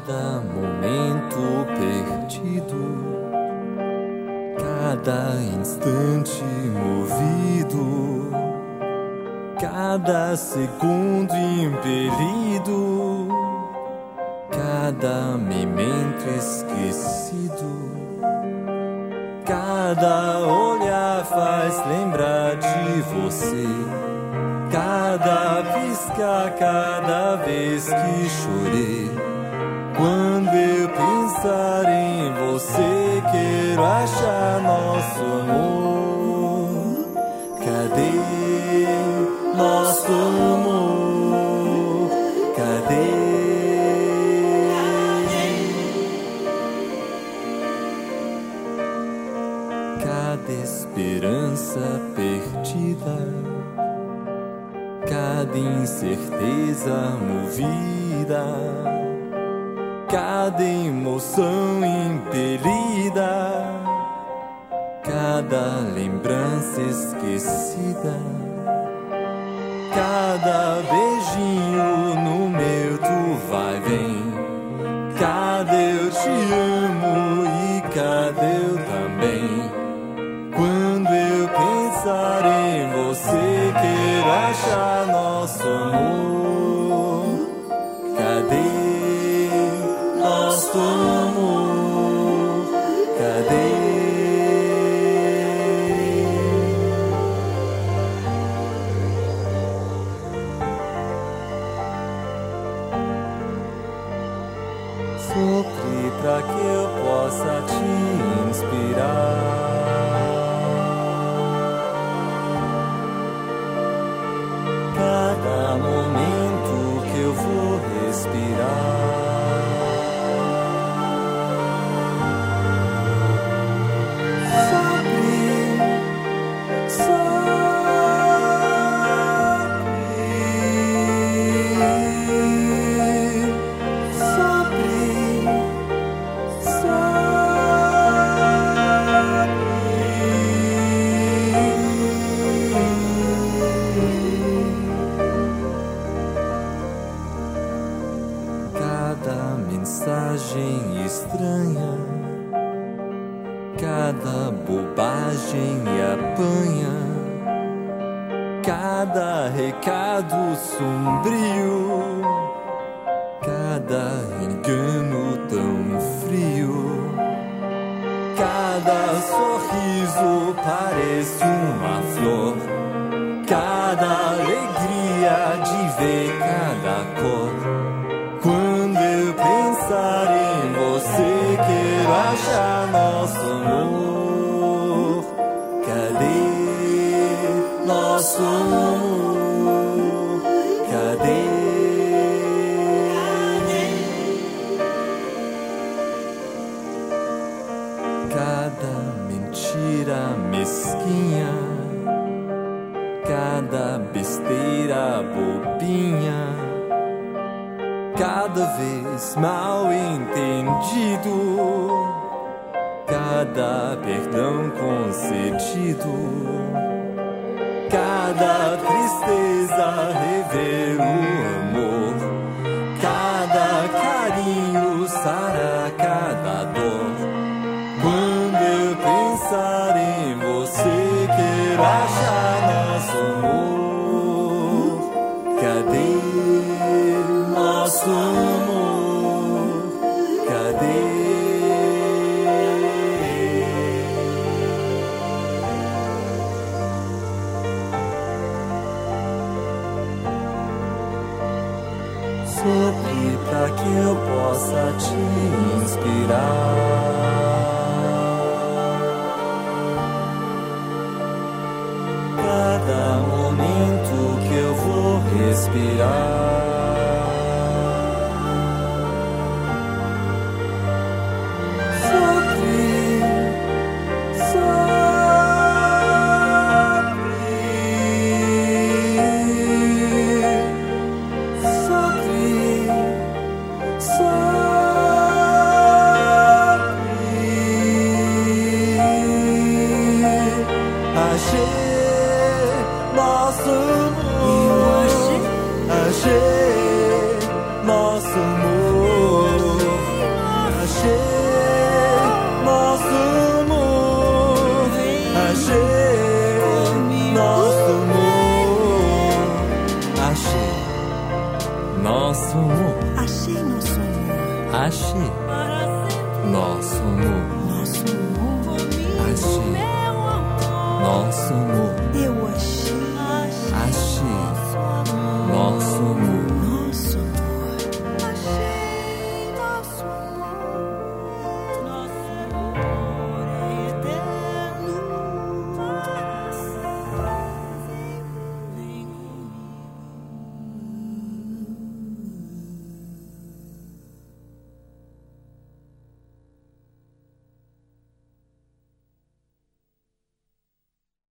Cada momento perdido, cada instante movido, cada segundo impelido, cada momento esquecido, cada olhar faz lembrar de você, cada piscar, cada vez que chorei. Quando eu pensar em você, quero achar nosso amor. Cadê nosso amor? Cadê? Cada esperança perdida, cada incerteza movida, cada emoção impelida, cada lembrança esquecida, cada beijinho no meu tu vai vem, cada eu te amo e cada eu também. Quando eu pensar em você, quero achar nosso amor. Cadê nosso amor? Cadê? Sopre pra que eu possa te inspirar. Cada momento que eu vou respirar. Cada mensagem estranha, cada bobagem apanha, cada recado sombrio, cada engano tão frio, cada sorriso parece uma flor, cada alegria de ver cada cor. Quando eu pensar em você, quero achar nosso amor. Cadê nosso amor? Cadê? Cada mentira mesquinha, cada besteira bobinha, cada vez mal entendido, cada perdão concedido, cada tristeza rever o amor, cada carinho sara cada dor. Quando eu pensar em você, quero achar nosso amor. Cadê nosso amor? Cadê? Sopre pra que eu possa te inspirar. Cada momento que eu vou respirar. Achei nosso amor. Achei Nosso amor. Achei nosso amor. Achei. Nosso amor. Nosso amor. Achei. Nosso amor.